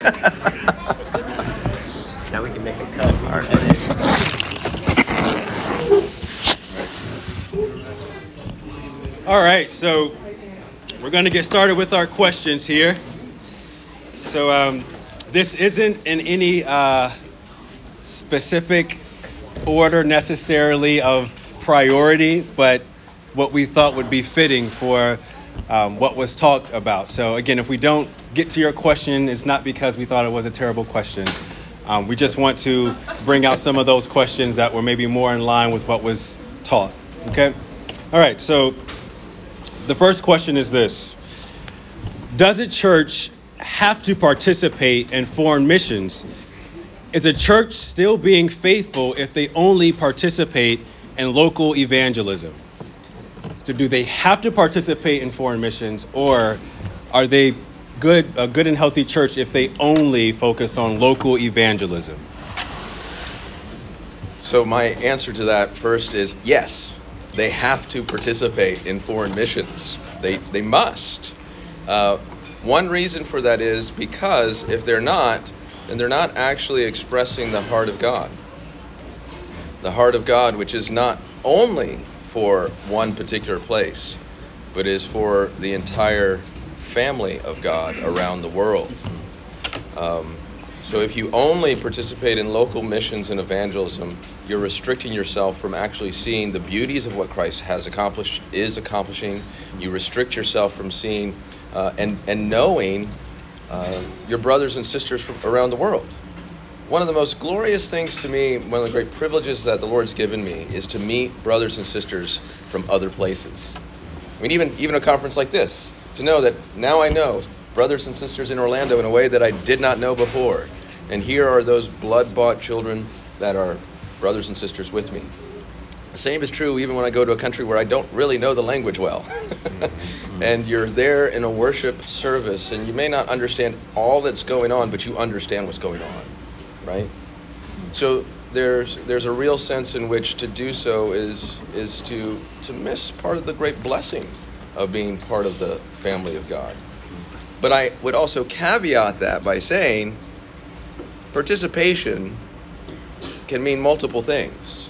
Now we can make a cut. All right. All right, so we're going to get started with our questions here. So this isn't in any specific order necessarily of priority, but what we thought would be fitting for what was talked about. So again, if we don't get to your question, it's not because we thought it was a terrible question. We just want to bring out some of those questions that were maybe more in line with what was taught. Okay? All right, so the first question is this. Does a church have to participate in foreign missions? Is a church still being faithful if they only participate in local evangelism? So do they have to participate in foreign missions, or are they a good and healthy church if they only focus on local evangelism? So my answer to that first is yes. They have to participate in foreign missions. They must. One reason for that is because if they're not, then they're not actually expressing the heart of God. The heart of God, which is not only for one particular place, but is for the entire family of God around the world. So if you only participate in local missions and evangelism, you're restricting yourself from actually seeing the beauties of what Christ is accomplishing. You restrict yourself from seeing and knowing your brothers and sisters from around the world. One of the most glorious things to me, one of the great privileges that the Lord's given me, is to meet brothers and sisters from other places. I mean, even a conference like this, to know that now I know brothers and sisters in Orlando in a way that I did not know before. And here are those blood-bought children that are brothers and sisters with me. The same is true even when I go to a country where I don't really know the language well. And you're there in a worship service, and you may not understand all that's going on, but you understand what's going on, right? So there's a real sense in which to do so is to miss part of the great blessing of being part of the family of God. But I would also caveat that by saying participation can mean multiple things.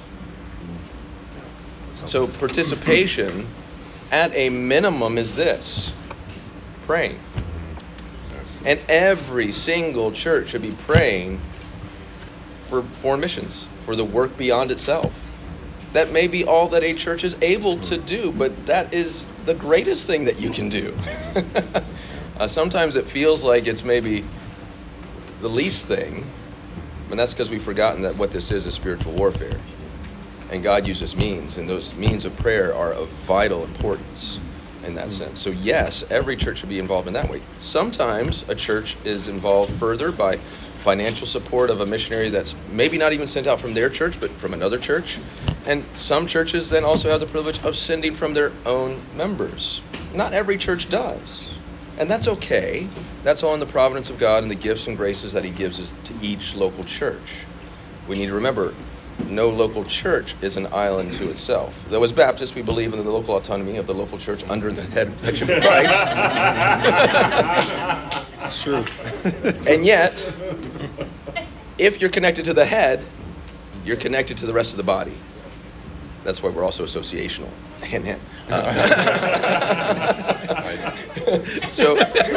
So participation at a minimum is this: praying. And every single church should be praying for foreign missions, for the work beyond itself. That may be all that a church is able to do, but that is the greatest thing that you can do. Sometimes it feels like it's maybe the least thing, and that's because we've forgotten that what this is spiritual warfare. And God uses means, and those means of prayer are of vital importance in that sense. So yes, every church should be involved in that way. Sometimes a church is involved further by financial support of a missionary that's maybe not even sent out from their church, but from another church. And some churches then also have the privilege of sending from their own members. Not every church does. And that's okay. That's all in the providence of God and the gifts and graces that he gives to each local church. We need to remember, no local church is an island to itself. Though as Baptists, we believe in the local autonomy of the local church under the headship of Christ. It's true. And yet, if you're connected to the head, you're connected to the rest of the body. That's why we're also associational. Hand. So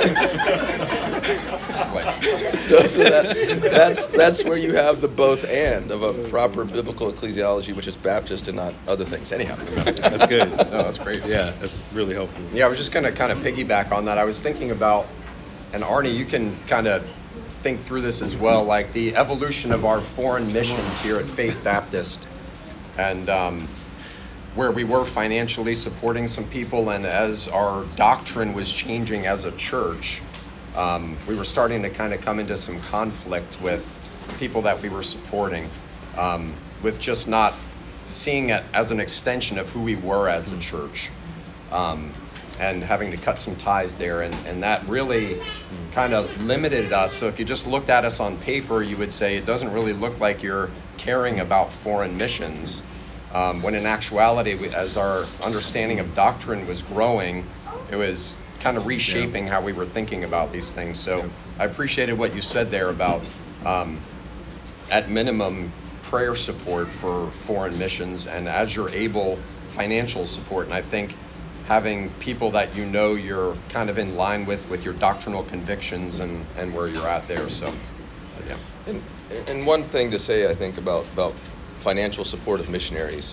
that's where you have the both and of a proper biblical ecclesiology, which is Baptist and not other things. Anyhow, That's good. No, that's great. Yeah, that's really helpful. Yeah, I was just going to kind of piggyback on that. I was thinking about, and Arnie, you can kind of think through this as well, like the evolution of our foreign missions here at Faith Baptist, and where we were financially supporting some people, and as our doctrine was changing as a church, we were starting to kind of come into some conflict with people that we were supporting, with just not seeing it as an extension of who we were as a church, and having to cut some ties there, and that really kind of limited us. So if you just looked at us on paper, you would say it doesn't really look like you're caring about foreign missions, when in actuality, as our understanding of doctrine was growing, it was kind of reshaping how we were thinking about these things. So I appreciated what you said there about, at minimum, prayer support for foreign missions, and as you're able, financial support. And I think having people that you know you're kind of in line with your doctrinal convictions and where you're at there. So, yeah. And one thing to say, I think, about financial support of missionaries,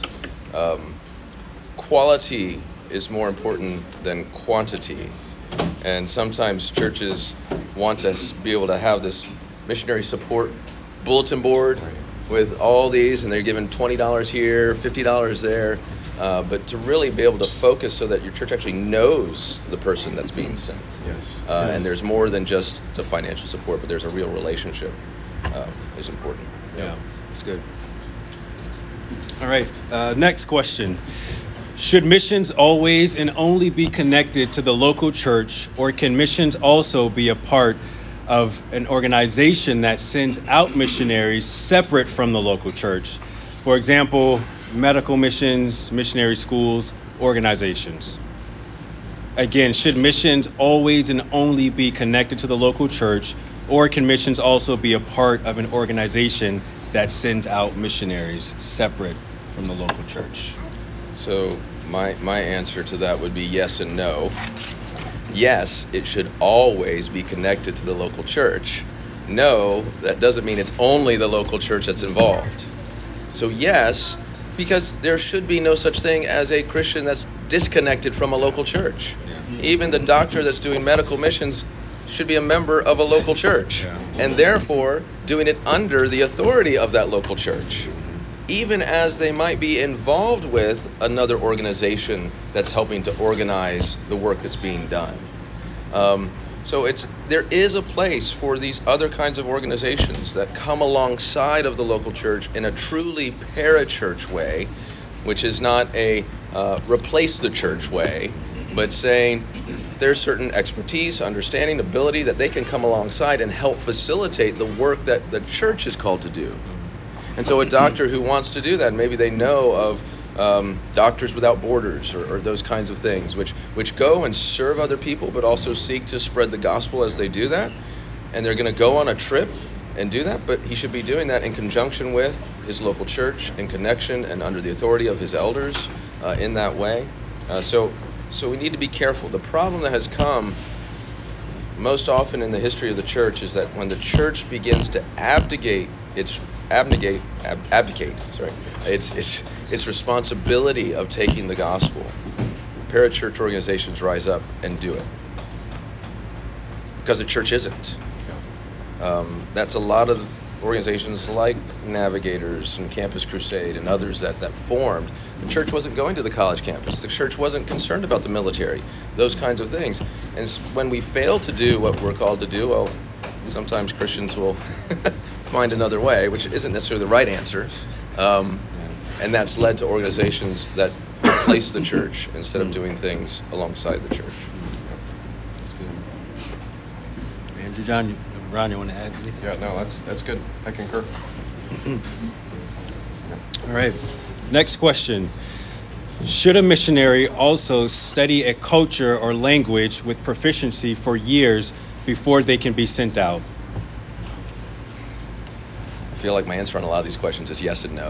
quality is more important than quantity. And sometimes churches want us to be able to have this missionary support bulletin board with all these, and they're giving $20 here, $50 there. But to really be able to focus so that your church actually knows the person that's being sent. Yes. And there's more than just the financial support, but there's a real relationship is important. Yeah, that's good. All right, next question. Should missions always and only be connected to the local church, or can missions also be a part of an organization that sends out missionaries separate from the local church? For example, medical missions, missionary schools, organizations. Again, should missions always and only be connected to the local church, or can missions also be a part of an organization that sends out missionaries separate from the local church? So my answer to that would be yes and no. Yes, it should always be connected to the local church. No, that doesn't mean it's only the local church that's involved. So yes, because there should be no such thing as a Christian that's disconnected from a local church. Even the doctor that's doing medical missions should be a member of a local church, and therefore doing it under the authority of that local church, even as they might be involved with another organization that's helping to organize the work that's being done. So there is a place for these other kinds of organizations that come alongside of the local church in a truly parachurch way, which is not a replace the church way, but saying there's certain expertise, understanding, ability that they can come alongside and help facilitate the work that the church is called to do. And so a doctor who wants to do that, maybe they know of Doctors Without Borders or those kinds of things, which go and serve other people, but also seek to spread the gospel as they do that. And they're going to go on a trip and do that, but he should be doing that in conjunction with his local church, in connection and under the authority of his elders in that way. So we need to be careful. The problem that has come most often in the history of the church is that when the church begins to abdicate its responsibility of taking the gospel, parachurch organizations rise up and do it. Because the church isn't. That's a lot of organizations like Navigators and Campus Crusade and others that formed. The church wasn't going to the college campus. The church wasn't concerned about the military, those kinds of things. And when we fail to do what we're called to do, well, sometimes Christians will find another way, which isn't necessarily the right answer. And that's led to organizations that replace the church instead of doing things alongside the church. That's good. Andrew, Ron, you want to add anything? Yeah, no, that's good. I concur. All right. Next question. Should a missionary also study a culture or language with proficiency for years before they can be sent out? I feel like my answer on a lot of these questions is yes and no.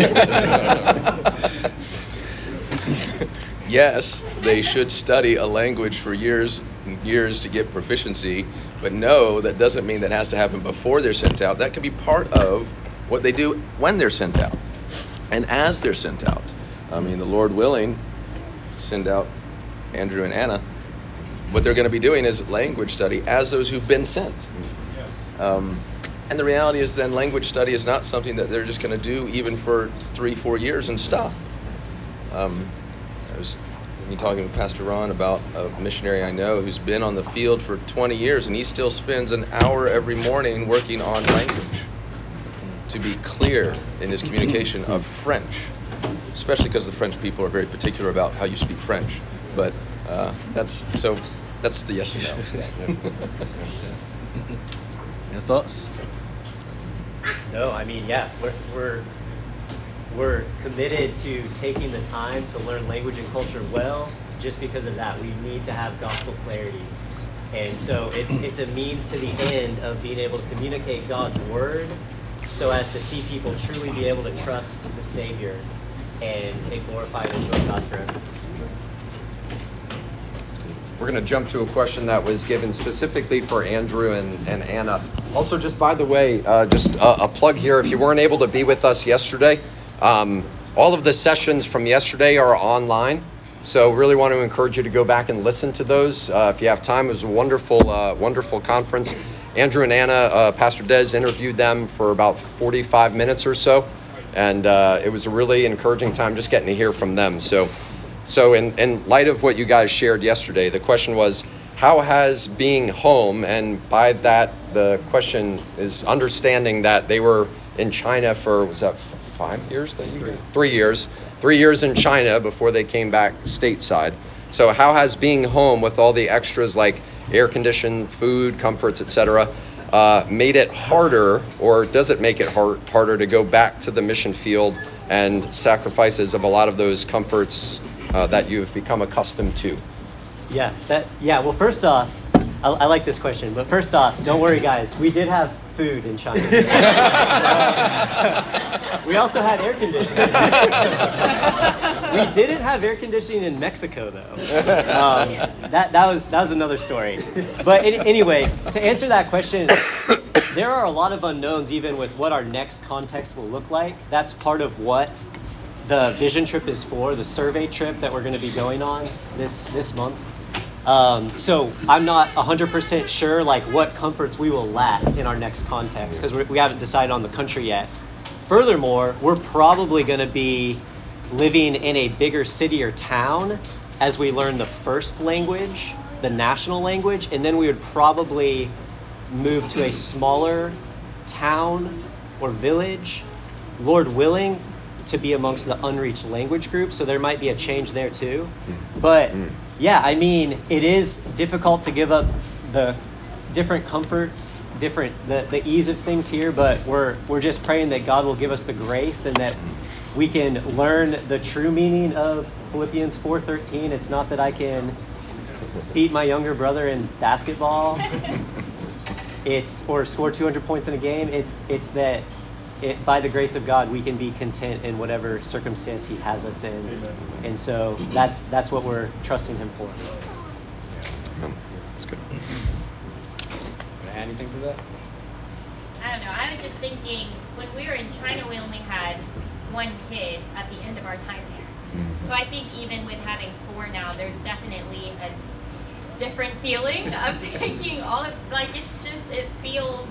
Yes, they should study a language for years and years to get proficiency, but no, that doesn't mean that has to happen before they're sent out. That can be part of what they do when they're sent out and as they're sent out. I mean, the Lord willing, send out Andrew and Anna. What they're going to be doing is language study as those who've been sent. And the reality is then language study is not something that they're just going to do even for 3-4 years and stop. I was talking with Pastor Ron about a missionary I know who's been on the field for 20 years, and he still spends an hour every morning working on language to be clear in his communication of French, especially because the French people are very particular about how you speak French. But that's the yes and no. Your thoughts? No, I mean, yeah, we're committed to taking the time to learn language and culture well, just because of that. We need to have gospel clarity. And so it's a means to the end of being able to communicate God's word so as to see people truly be able to trust the Savior and glorify and enjoy God forever. We're going to jump to a question that was given specifically for Andrew and Anna. Also, just by the way, just a plug here. If you weren't able to be with us yesterday, all of the sessions from yesterday are online. So really want to encourage you to go back and listen to those if you have time. It was a wonderful conference. Andrew and Anna, Pastor Des interviewed them for about 45 minutes or so. And it was a really encouraging time just getting to hear from them. So in light of what you guys shared yesterday, the question was, how has being home, and by that the question is understanding that they were in China for, was that 5 years? 3 years. 3 years in China before they came back stateside. So how has being home with all the extras like air-conditioned food, comforts, etc., made it harder, or does it make it harder to go back to the mission field and sacrifices of a lot of those comforts that you've become accustomed to? Well, first off, I like this question, but first off, don't worry, guys. We did have food in China. We also had air conditioning. We didn't have air conditioning in Mexico, though. That was another story. But anyway, to answer that question, there are a lot of unknowns even with what our next context will look like. That's part of what the vision trip is for, the survey trip that we're going to be going on this month. So I'm not 100% sure like what comforts we will lack in our next context because we haven't decided on the country yet. Furthermore, we're probably going to be living in a bigger city or town as we learn the first language, the national language, and then we would probably move to a smaller town or village, Lord willing, to be amongst the unreached language group. So there might be a change there too. But yeah, I mean, it is difficult to give up the different comforts, the ease of things here, but we're just praying that God will give us the grace and that we can learn the true meaning of Philippians 4:13. It's not that I can beat my younger brother in basketball, or score 200 points in a game. It's that by the grace of God, we can be content in whatever circumstance He has us in. Amen. And so that's what we're trusting Him for. That's good. Want to add anything to that? I don't know. I was just thinking, when we were in China, we only had one kid at the end of our time there. So I think even with having 4 now, there's definitely a different feeling of taking all of, like, it's just, it feels,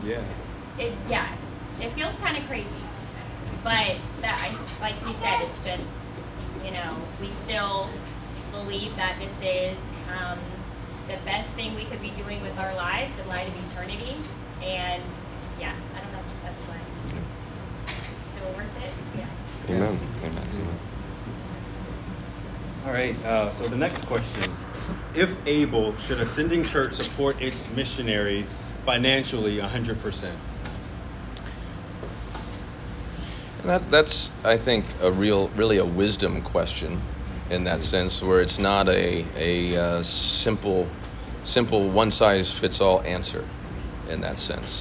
it feels kind of crazy. But like he said, it's just, we still believe that this is the best thing we could be doing with our lives in light of eternity. And yeah, I don't know if that's why. Still worth it? Yeah. Amen. Amen. All right, so the next question. If able, should Ascending Church support its missionary financially 100%? That's, I think, really a wisdom question in that sense, where it's not a simple one-size-fits-all answer in that sense.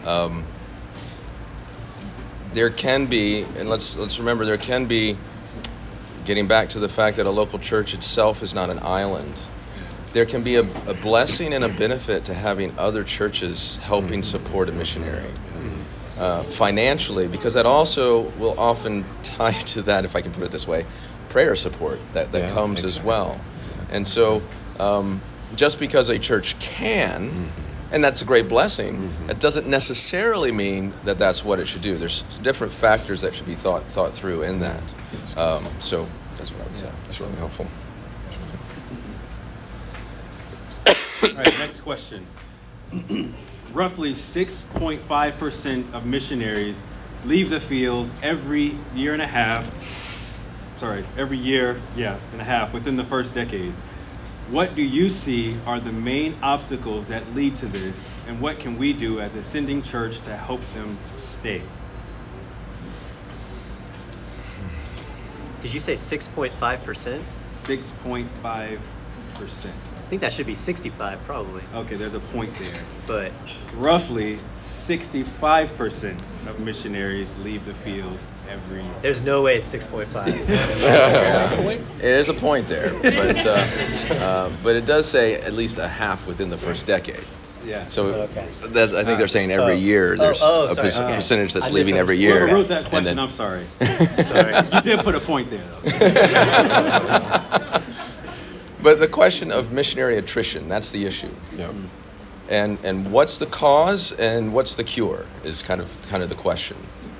There can be, and let's remember, there can be, getting back to the fact that a local church itself is not an island, there can be a blessing and a benefit to having other churches helping support a missionary financially, because that also will often tie to that, if I can put it this way, prayer support that comes as well. And so just because a church can, and that's a great blessing, that doesn't necessarily mean that that's what it should do. There's different factors that should be thought through in that. So that's what I would say. That's really helpful. All right, next question. Roughly 6.5% of missionaries leave the field every year and a half within the first decade. What do you see are the main obstacles that lead to this, and what can we do as Ascending Church to help them stay? Did you say 6.5%? 6.5%. I think that should be 65 probably. Okay, there's a point there. But Roughly 65% of missionaries leave the field every year. there's no way it's 6.5. It is a point there, but it does say at least a half within the first decade. Yeah. So Okay. I think they're saying every year there's a sorry, okay. percentage that's I leaving every misunderstood. year. Whoever wrote that And question, then- I'm sorry. Sorry. You did put a point there, though. But the question of missionary attrition, that's the issue. Yeah. And what's the cause and what's the cure is kind of the question.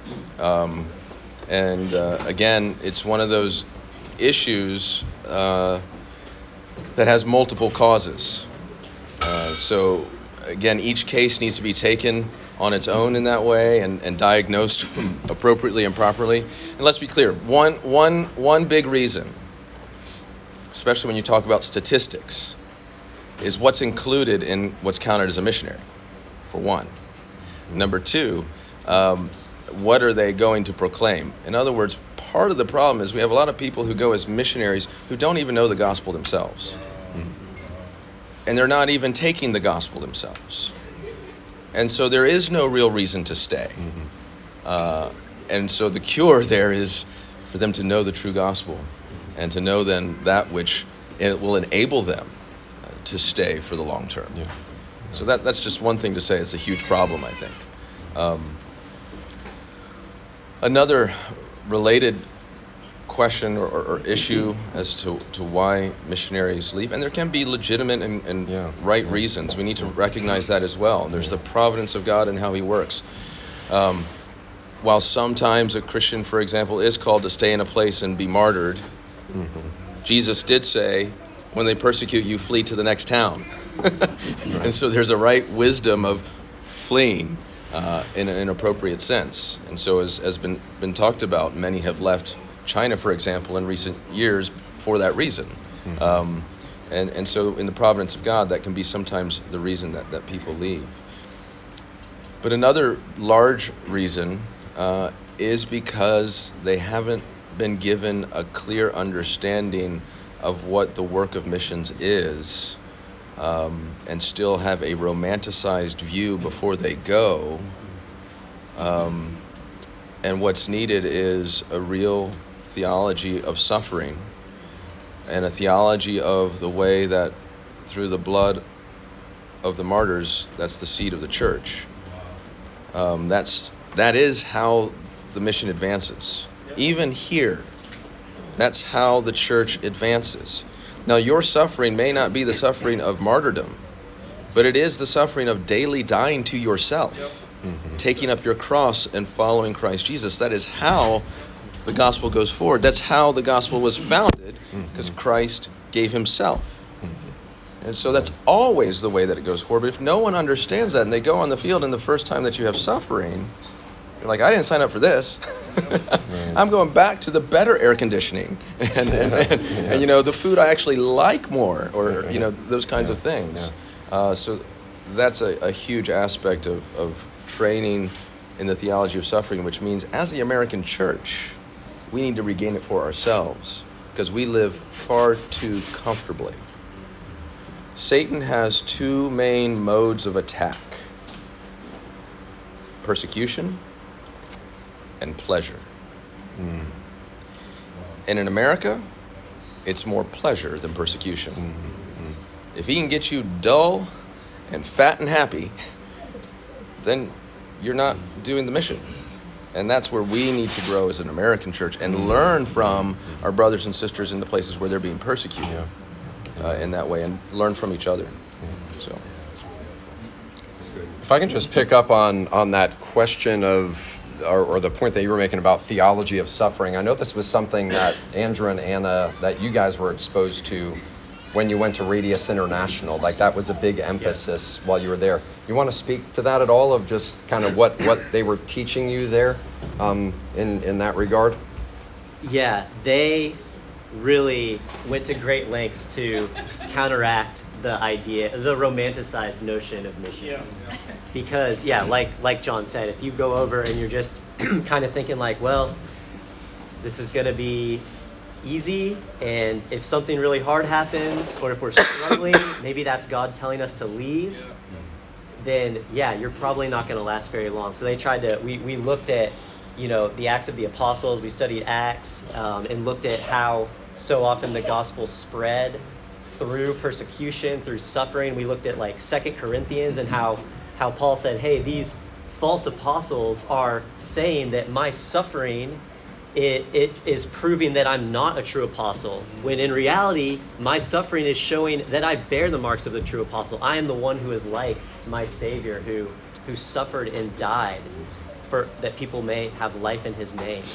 Again, it's one of those issues that has multiple causes. So again, each case needs to be taken on its own in that way and diagnosed appropriately and properly. And let's be clear, one big reason, especially when you talk about statistics, is what's included in what's counted as a missionary, for one. Number two, what are they going to proclaim? In other words, part of the problem is we have a lot of people who go as missionaries who don't even know the gospel themselves. And they're not even taking the gospel themselves. And so there is no real reason to stay. And so the cure there is for them to know the true gospel and to know then that which it will enable them to stay for the long term. Yeah. So that's just one thing to say. It's a huge problem, I think. Another related question or issue as to why missionaries leave, and there can be legitimate and right reasons. We need to recognize that as well. There's the providence of God and how he works. While sometimes a Christian, for example, is called to stay in a place and be martyred, Jesus did say, when they persecute you, flee to the next town. And so there's a right wisdom of fleeing in an appropriate sense. And so as has been talked about, many have left China, for example, in recent years for that reason. And so in the providence of God, that can be sometimes the reason that people leave. But another large reason is because they haven't been given a clear understanding of what the work of missions is, and still have a romanticized view before they go. And what's needed is a real theology of suffering and a theology of the way that through the blood of the martyrs, that's the seed of the church. That is how the mission advances. Even here, that's how the church advances. Now, your suffering may not be the suffering of martyrdom, but it is the suffering of daily dying to yourself, taking up your cross and following Christ Jesus. That is how the gospel goes forward. That's how the gospel was founded, because Christ gave himself. And so that's always the way that it goes forward. But if no one understands that and they go on the field and the first time that you have suffering, you're like, I didn't sign up for this. I'm going back to the better air conditioning and you know, the food I actually like more, or you know, those kinds of things. So that's a huge aspect of training in the theology of suffering, which means as the American church, we need to regain it for ourselves because we live far too comfortably. Satan has two main modes of attack: persecution and pleasure. And in America, it's more pleasure than persecution. If he can get you dull and fat and happy, then you're not doing the mission. And that's where we need to grow as an American church and learn from our brothers and sisters in the places where they're being persecuted in that way, and learn from each other. So, if I can just pick up on that question of, or the point that you were making about theology of suffering, I know this was something that Andrew and Anna, that you guys were exposed to when you went to Radius International. Like, that was a big emphasis while you were there. You want to speak to that at all, of just kind of what they were teaching you there in that regard? Yeah, they really went to great lengths to counteract the romanticized notion of missions. Because, like John said, if you go over and you're just kind of thinking like, well, this is going to be easy, and if something really hard happens, or if we're struggling, maybe that's God telling us to leave, then yeah, you're probably not going to last very long. So they tried to, we looked at, the Acts of the Apostles, we studied Acts, and looked at how so often the gospel spread through persecution, through suffering. We looked at like 2 Corinthians and how Paul said, hey, these false apostles are saying that my suffering, it is proving that I'm not a true apostle, when in reality, my suffering is showing that I bear the marks of the true apostle. I am the one who is like my Savior, who suffered and died for that people may have life in his name.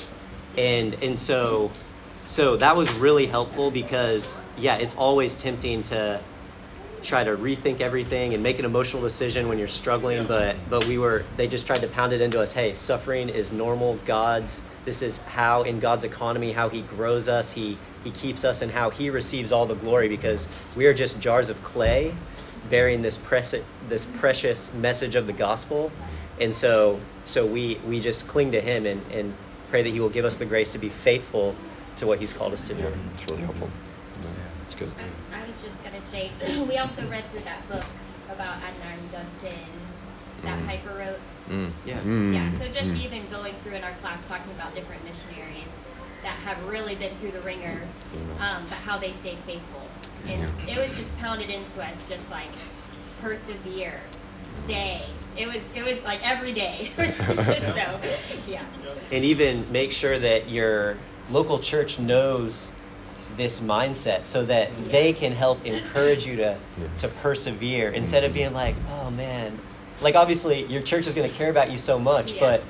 And so that was really helpful, because yeah, it's always tempting to try to rethink everything and make an emotional decision when you're struggling, but they just tried to pound it into us, hey, suffering is normal. This is how in God's economy, how he grows us, he keeps us, and how he receives all the glory, because we are just jars of clay bearing this precious message of the gospel. And so we just cling to him and pray that he will give us the grace to be faithful to what he's called us to do. Yeah, it's really helpful. It's good. I was just going to say, we also read through that book about Adnan Judson that Piper wrote. Yeah, so just even going through in our class talking about different missionaries that have really been through the ringer, but how they stayed faithful. And it was just pounded into us, just like, persevere, stay. It was like every day. So, yeah. And even make sure that your local church knows this mindset, so that they can help encourage you to persevere, instead of being like, oh man, like obviously your church is going to care about you so much, but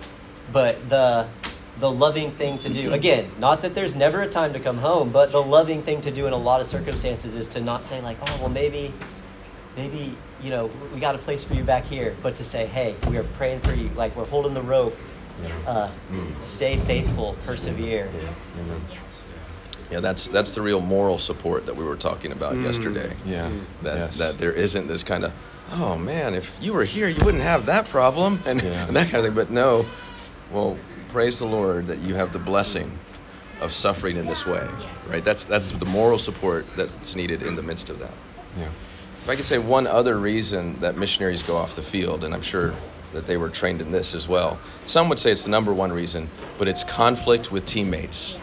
the loving thing to do, again, not that there's never a time to come home, but the loving thing to do in a lot of circumstances is to not say like, oh well, maybe we got a place for you back here, but to say, hey, we are praying for you, like we're holding the rope. Stay faithful, persevere. Yeah, that's the real moral support that we were talking about yesterday. Yeah. That there isn't this kind of, oh man, if you were here, you wouldn't have that problem, and that kind of thing. But no, well, praise the Lord that you have the blessing of suffering in this way, right? That's the moral support that's needed in the midst of that. Yeah. If I could say one other reason that missionaries go off the field, and I'm sure that they were trained in this as well. Some would say it's the number one reason, but it's conflict with teammates.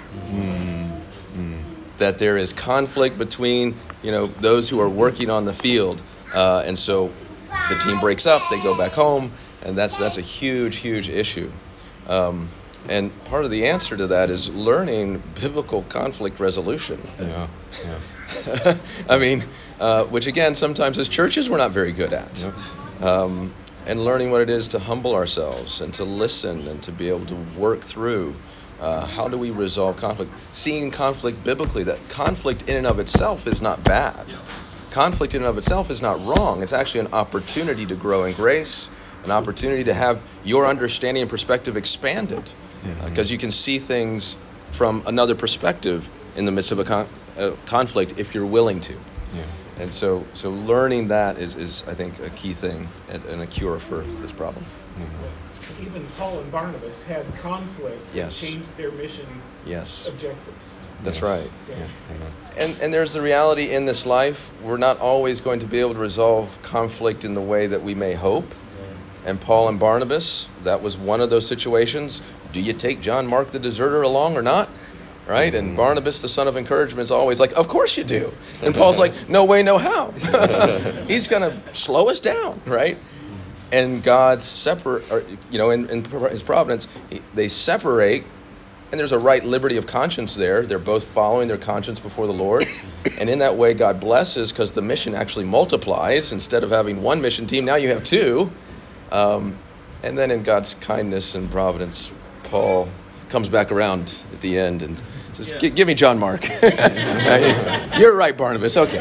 That there is conflict between, those who are working on the field, and so the team breaks up, they go back home, and that's a huge, huge issue. And part of the answer to that is learning biblical conflict resolution. Yeah. I mean, which again, sometimes as churches we're not very good at. Yep. And learning what it is to humble ourselves and to listen and to be able to work through how do we resolve conflict. Seeing conflict biblically, that conflict in and of itself is not bad. Conflict in and of itself is not wrong. It's actually an opportunity to grow in grace, an opportunity to have your understanding and perspective expanded, because you can see things from another perspective in the midst of a conflict if you're willing to. Yeah. And so learning that is I think a key thing and a cure for this problem. Even Paul and Barnabas had conflict and changed their mission objectives. That's right. So, And there's the reality in this life, we're not always going to be able to resolve conflict in the way that we may hope. And Paul and Barnabas, that was one of those situations. Do you take John Mark the deserter along or not? Right? And Barnabas, the son of encouragement, is always like, of course you do. And Paul's like, no way, no how. He's going to slow us down, right? And God in his providence, they separate, and there's a right liberty of conscience there. They're both following their conscience before the Lord. And in that way, God blesses, because the mission actually multiplies. Instead of having one mission team, now you have two. And then in God's kindness and providence, Paul comes back around at the end and says, give me John Mark. You're right, Barnabas. Okay.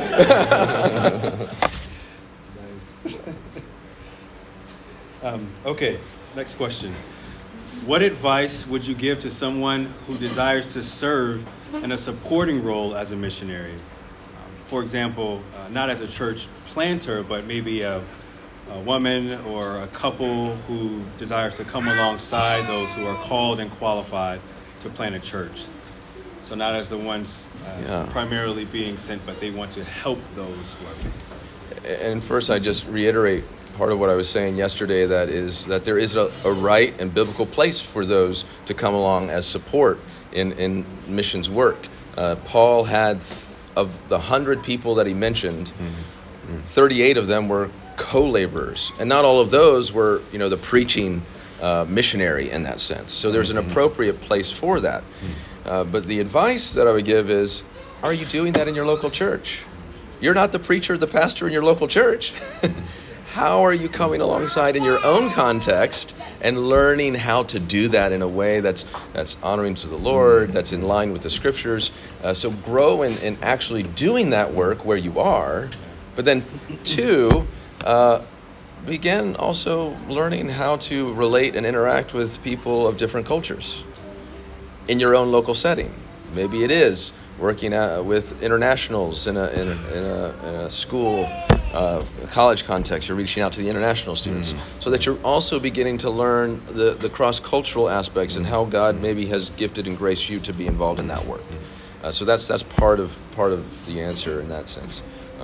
Okay, next question. What advice would you give to someone who desires to serve in a supporting role as a missionary? For example, not as a church planter, but maybe a woman or a couple who desires to come alongside those who are called and qualified to plant a church. So not as the ones primarily being sent, but they want to help those who are being sent. And first, I just reiterate part of what I was saying yesterday, that is that there is a right and biblical place for those to come along as support in missions work. Paul had, of the 100 people that he mentioned, 38 of them were co-laborers. And not all of those were, the preaching missionary in that sense. So there's an appropriate place for that. But the advice that I would give is, are you doing that in your local church? You're not the preacher, the pastor in your local church. How are you coming alongside in your own context and learning how to do that in a way that's honoring to the Lord, that's in line with the scriptures? So grow in actually doing that work where you are. But then, two, begin also learning how to relate and interact with people of different cultures in your own local setting. Maybe it is working with internationals in a school, a college context. You're reaching out to the international students, so that you're also beginning to learn the cross-cultural aspects and how God maybe has gifted and graced you to be involved in that work. So that's part of the answer in that sense.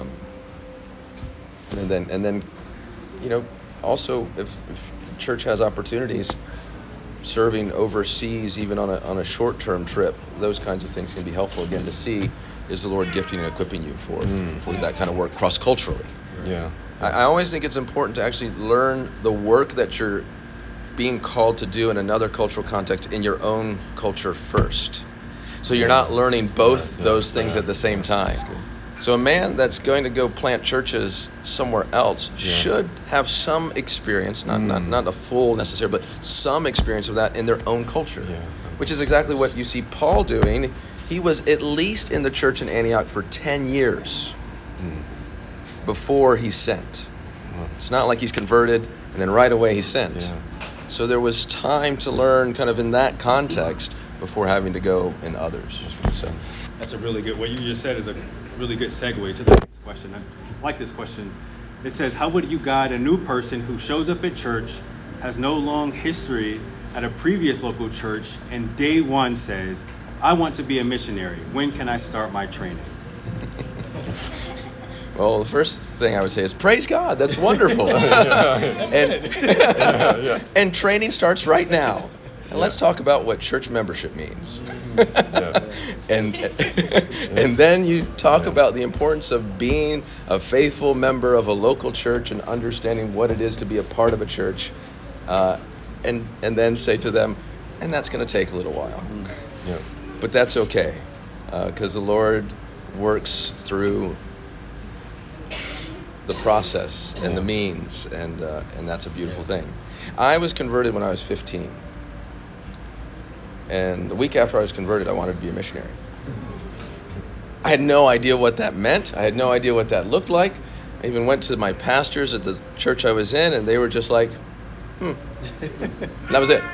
And then, also if the church has opportunities, serving overseas, even on a short-term trip, those kinds of things can be helpful again to see, is the Lord gifting and equipping you for that kind of work cross-culturally. Yeah. I always think it's important to actually learn the work that you're being called to do in another cultural context in your own culture first. So you're not learning both those things at the same time. So a man that's going to go plant churches somewhere else should have some experience, not a full necessary, but some experience of that in their own culture, which is exactly what you see Paul doing. He was at least in the church in Antioch for 10 years before he's sent. It's not like he's converted and then right away he's sent. Yeah. So there was time to learn kind of in that context before having to go in others. So that's a really good, what you just said is a really good segue to the next question. I like this question. It says, how would you guide a new person who shows up at church, has no long history at a previous local church, and day one says, I want to be a missionary. When can I start my training? Well, the first thing I would say is praise God. That's wonderful. And training starts right now. And let's talk about what church membership means. And then you talk about the importance of being a faithful member of a local church and understanding what it is to be a part of a church. And then say to them, and that's going to take a little while. But that's okay, because the Lord works through the process and the means, and that's a beautiful thing. I was converted when I was 15. And the week after I was converted, I wanted to be a missionary. I had no idea what that meant. I had no idea what that looked like. I even went to my pastors at the church I was in, and they were just like, That was it.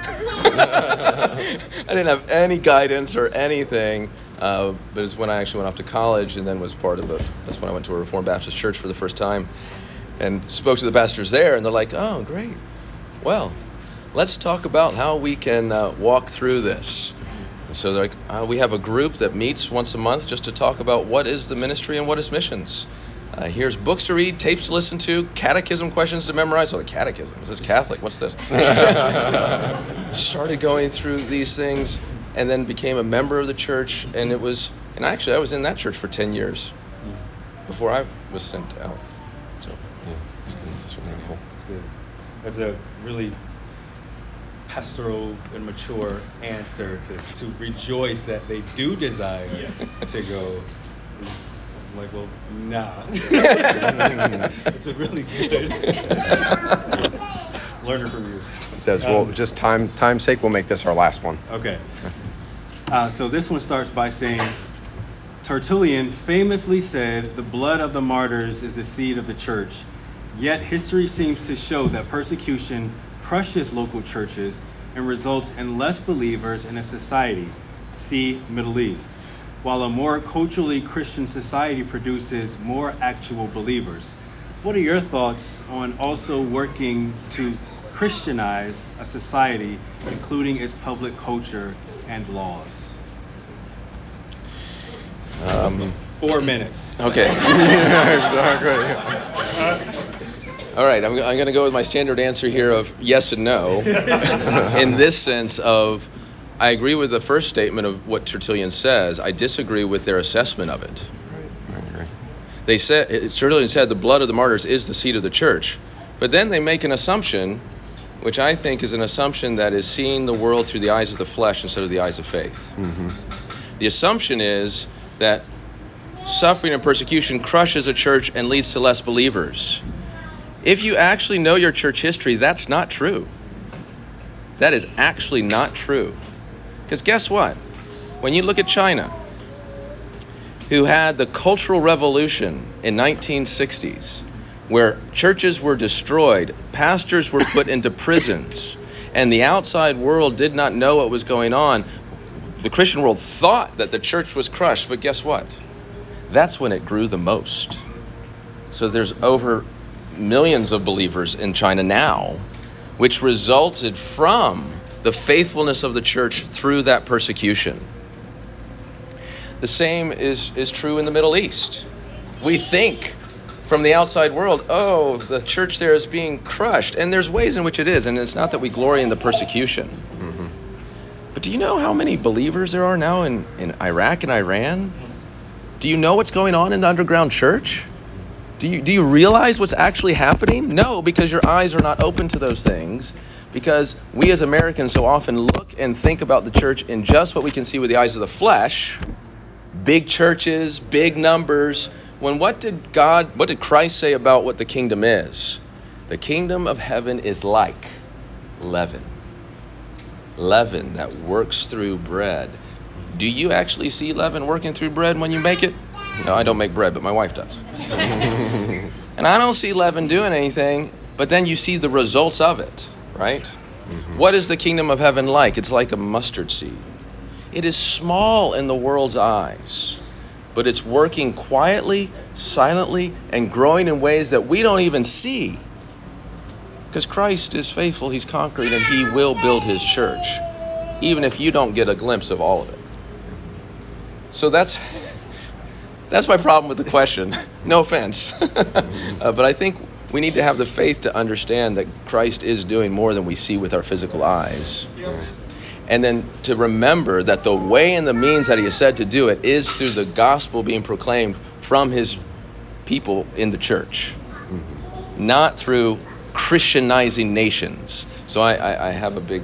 I didn't have any guidance or anything. But it's when I actually went off to college and then was part of that's when I went to a Reformed Baptist church for the first time and spoke to the pastors there, and they're like, oh, great. Well, let's talk about how we can walk through this. And so they're like, we have a group that meets once a month just to talk about what is the ministry and what is missions. Here's books to read, tapes to listen to, catechism questions to memorize. Oh, the catechism. Is this Catholic? What's this? Started going through these things and then became a member of the church. And I was in that church for 10 years before I was sent out. So, yeah, that's good. That's really cool. That's good. That's a really pastoral and mature answer to rejoice that they do desire to go. I'm like, well, nah. It's a really good learner from you. Well, just time's sake, we'll make this our last one. Okay. So this one starts by saying, Tertullian famously said, the blood of the martyrs is the seed of the church. Yet history seems to show that persecution crushes local churches and results in less believers in a society. See Middle East. While a more culturally Christian society produces more actual believers. What are your thoughts on also working to Christianize a society, including its public culture and laws? 4 minutes. Okay. All right, I'm going to go with my standard answer here of yes and no. In this sense of, I agree with the first statement of what Tertullian says. I disagree with their assessment of it. Right. They said, Tertullian said the blood of the martyrs is the seed of the church. But then they make an assumption, which I think is an assumption that is seeing the world through the eyes of the flesh instead of the eyes of faith. Mm-hmm. The assumption is that suffering and persecution crushes a church and leads to less believers. If you actually know your church history, that's not true. That is actually not true. Because guess what? When you look at China, who had the Cultural Revolution in 1960s, where churches were destroyed, pastors were put into prisons, and the outside world did not know what was going on, the Christian world thought that the church was crushed, but guess what? That's when it grew the most. So there's over millions of believers in China now, which resulted from the faithfulness of the church through that persecution. The same is true in the Middle East. We think from the outside world, oh, the church there is being crushed. And there's ways in which it is, and it's not that we glory in the persecution. Mm-hmm. But do you know how many believers there are now in Iraq and Iran? Do you know what's going on in the underground church? Do you realize what's actually happening? No, because your eyes are not open to those things. Because we as Americans so often look and think about the church in just what we can see with the eyes of the flesh. Big churches, big numbers. When what did Christ say about what the kingdom is? The kingdom of heaven is like leaven. Leaven that works through bread. Do you actually see leaven working through bread when you make it? No, I don't make bread, but my wife does. And I don't see leaven doing anything, but then you see the results of it, right? Mm-hmm. What is the kingdom of heaven like? It's like a mustard seed. It is small in the world's eyes, but it's working quietly, silently, and growing in ways that we don't even see. Because Christ is faithful, he's conquering, and he will build his church, even if you don't get a glimpse of all of it. So that's my problem with the question. No offense. But I think we need to have the faith to understand that Christ is doing more than we see with our physical eyes. And then to remember that the way and the means that he has said to do it is through the gospel being proclaimed from his people in the church, not through Christianizing nations. So I have a big...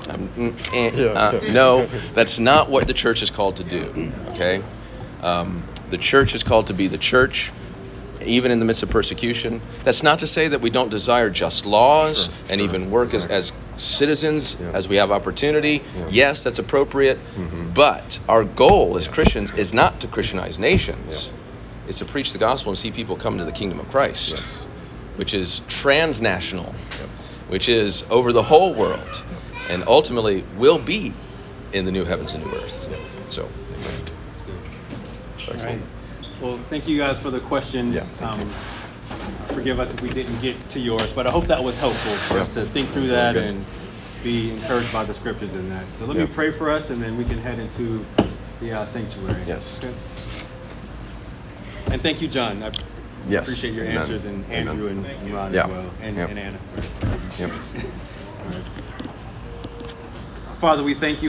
no, that's not what the church is called to do, okay? The church is called to be the church, even in the midst of persecution. That's not to say that we don't desire just laws and even work as citizens as we have opportunity. Yes, that's appropriate. Mm-hmm. But our goal as Christians is not to Christianize nations. It's to preach the gospel and see people come to the kingdom of Christ, which is transnational, which is over the whole world, and ultimately will be in the new heavens and new earth. So, that's good. All right. Well, thank you guys for the questions. Forgive us if we didn't get to yours, but I hope that was helpful for us to think through that and be encouraged by the scriptures in that. So let me pray for us, and then we can head into the sanctuary. Yes. Okay. And thank you, John. I appreciate your answers, and Andrew and Ron as well, and Anna. All right. Father, we thank you.